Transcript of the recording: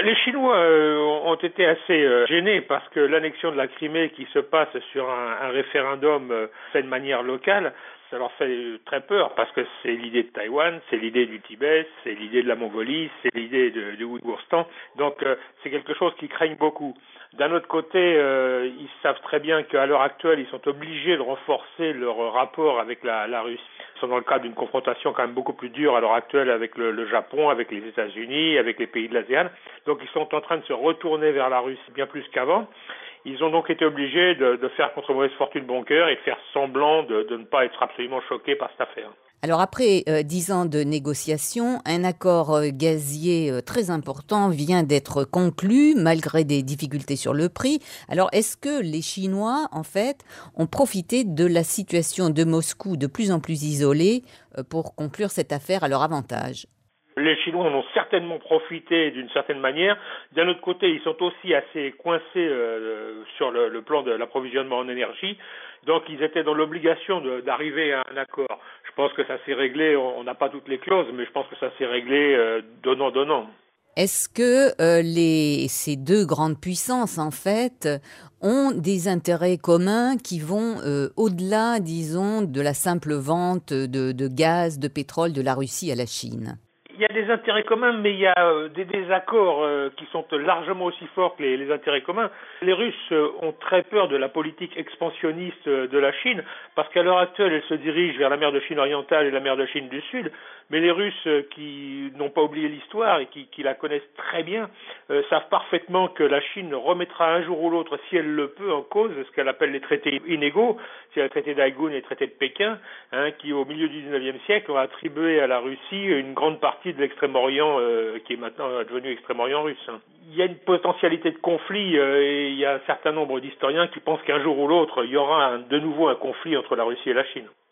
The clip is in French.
Les Chinois ont été assez gênés parce que l'annexion de la Crimée qui se passe sur un référendum fait de manière locale, ça leur fait très peur parce que c'est l'idée de Taïwan, c'est l'idée du Tibet, c'est l'idée de la Mongolie, c'est l'idée du Ouïghorstan. Donc c'est quelque chose qu'ils craignent beaucoup. D'un autre côté, ils savent très bien qu'à l'heure actuelle, ils sont obligés de renforcer leur rapport avec la Russie. Ils sont dans le cadre d'une confrontation quand même beaucoup plus dure à l'heure actuelle avec le Japon, avec les États-Unis, avec les pays de l'ASEAN. Donc ils sont en train de se retourner vers la Russie bien plus qu'avant. Ils ont donc été obligés de faire contre mauvaise fortune bon cœur et de faire semblant de ne pas être absolument choqués par cette affaire. Alors après 10 ans de négociations, un accord gazier très important vient d'être conclu malgré des difficultés sur le prix. Alors est-ce que les Chinois, en fait, ont profité de la situation de Moscou de plus en plus isolée pour conclure cette affaire à leur avantage? Les Chinois en ont certainement profité d'une certaine manière. D'un autre côté, ils sont aussi assez coincés sur le plan de l'approvisionnement en énergie. Donc, ils étaient dans l'obligation d'arriver à un accord. Je pense que ça s'est réglé, on n'a pas toutes les clauses, mais je pense que ça s'est réglé donnant-donnant. Est-ce que ces deux grandes puissances, en fait, ont des intérêts communs qui vont au-delà, disons, de la simple vente de gaz, de pétrole de la Russie à la Chine? Il y a des intérêts communs, mais il y a des désaccords qui sont largement aussi forts que les intérêts communs. Les Russes ont très peur de la politique expansionniste de la Chine, parce qu'à l'heure actuelle, elle se dirige vers la mer de Chine orientale et la mer de Chine du Sud. Mais les Russes qui n'ont pas oublié l'histoire et qui la connaissent très bien savent parfaitement que la Chine remettra un jour ou l'autre, si elle le peut, en cause ce qu'elle appelle les traités inégaux, c'est le traité d'Aïgoun et le traité de Pékin, qui au milieu du XIXe siècle ont attribué à la Russie une grande partie de l'Extrême-Orient qui est maintenant devenu Extrême-Orient russe. Il y a une potentialité de conflit et il y a un certain nombre d'historiens qui pensent qu'un jour ou l'autre, il y aura de nouveau un conflit entre la Russie et la Chine.